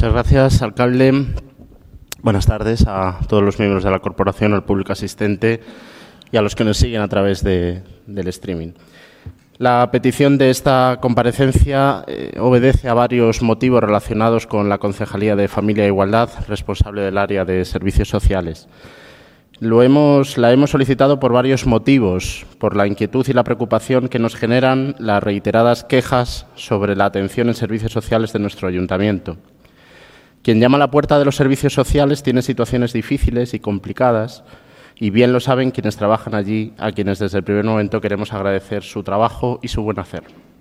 Muchas gracias, alcalde. Buenas tardes a todos los miembros de la corporación, al público asistente y a los que nos siguen a través del streaming. La petición de esta comparecencia obedece a varios motivos relacionados con la Concejalía de Familia e Igualdad, responsable del área de servicios sociales. La hemos solicitado por varios motivos, por la inquietud y la preocupación que nos generan las reiteradas quejas sobre la atención en servicios sociales de nuestro ayuntamiento. Quien llama a la puerta de los servicios sociales tiene situaciones difíciles y complicadas, y bien lo saben quienes trabajan allí, a quienes desde el primer momento queremos agradecer su trabajo y su buen hacer.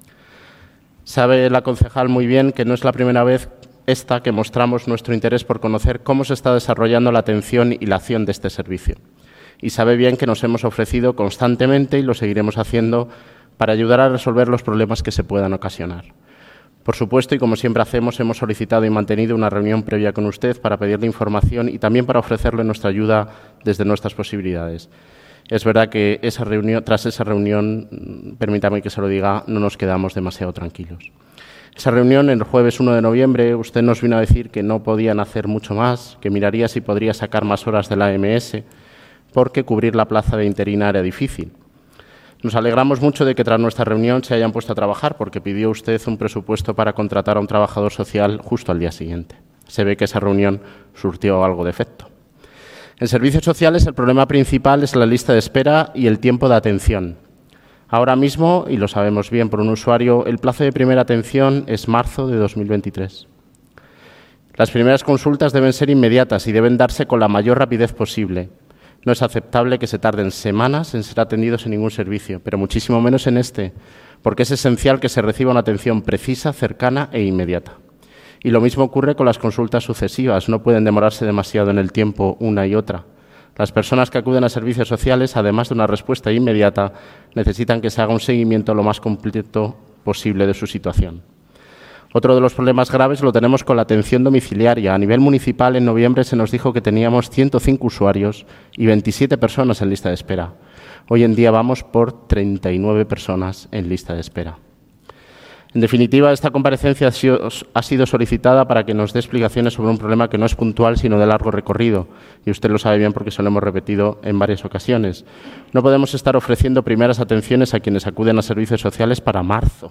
Sabe la concejal muy bien que no es la primera vez que mostramos nuestro interés por conocer cómo se está desarrollando la atención y la acción de este servicio. Y sabe bien que nos hemos ofrecido constantemente, y lo seguiremos haciendo, para ayudar a resolver los problemas que se puedan ocasionar. Por supuesto, y como siempre hacemos, hemos solicitado y mantenido una reunión previa con usted para pedirle información y también para ofrecerle nuestra ayuda desde nuestras posibilidades. Es verdad que tras esa reunión, permítame que se lo diga, no nos quedamos demasiado tranquilos. Esa reunión, el jueves 1 de noviembre, usted nos vino a decir que no podían hacer mucho más, que miraría si podría sacar más horas de la AMS, porque cubrir la plaza de interina era difícil. Nos alegramos mucho de que tras nuestra reunión se hayan puesto a trabajar, porque pidió usted un presupuesto para contratar a un trabajador social justo al día siguiente. Se ve que esa reunión surtió algo de efecto. En servicios sociales el problema principal es la lista de espera y el tiempo de atención. Ahora mismo, y lo sabemos bien por un usuario, el plazo de primera atención es marzo de 2023. Las primeras consultas deben ser inmediatas y deben darse con la mayor rapidez posible. No es aceptable que se tarden semanas en ser atendidos en ningún servicio, pero muchísimo menos en este, porque es esencial que se reciba una atención precisa, cercana e inmediata. Y lo mismo ocurre con las consultas sucesivas, no pueden demorarse demasiado en el tiempo una y otra. Las personas que acuden a servicios sociales, además de una respuesta inmediata, necesitan que se haga un seguimiento lo más completo posible de su situación. Otro de los problemas graves lo tenemos con la atención domiciliaria. A nivel municipal, en noviembre se nos dijo que teníamos 105 usuarios y 27 personas en lista de espera. Hoy en día vamos por 39 personas en lista de espera. En definitiva, esta comparecencia ha sido solicitada para que nos dé explicaciones sobre un problema que no es puntual, sino de largo recorrido. Y usted lo sabe bien porque se lo hemos repetido en varias ocasiones. No podemos estar ofreciendo primeras atenciones a quienes acuden a servicios sociales para marzo.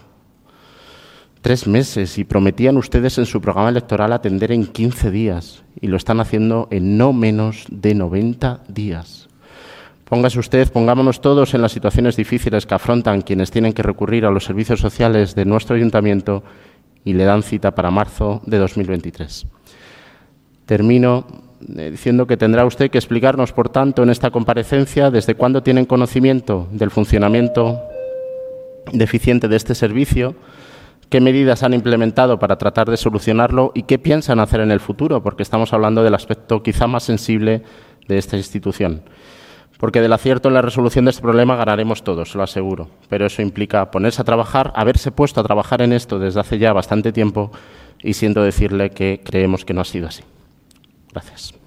3 meses, y prometían ustedes en su programa electoral atender en 15 días, y lo están haciendo en no menos de 90 días. Pongámonos todos en las situaciones difíciles que afrontan quienes tienen que recurrir a los servicios sociales de nuestro ayuntamiento y le dan cita para marzo de 2023. Termino diciendo que tendrá usted que explicarnos, por tanto, en esta comparecencia desde cuándo tienen conocimiento del funcionamiento deficiente de este servicio, qué medidas han implementado para tratar de solucionarlo y qué piensan hacer en el futuro, porque estamos hablando del aspecto quizá más sensible de esta institución. Porque del acierto en la resolución de este problema ganaremos todos, lo aseguro, pero eso implica ponerse a trabajar, haberse puesto a trabajar en esto desde hace ya bastante tiempo y siento decirle que creemos que no ha sido así. Gracias.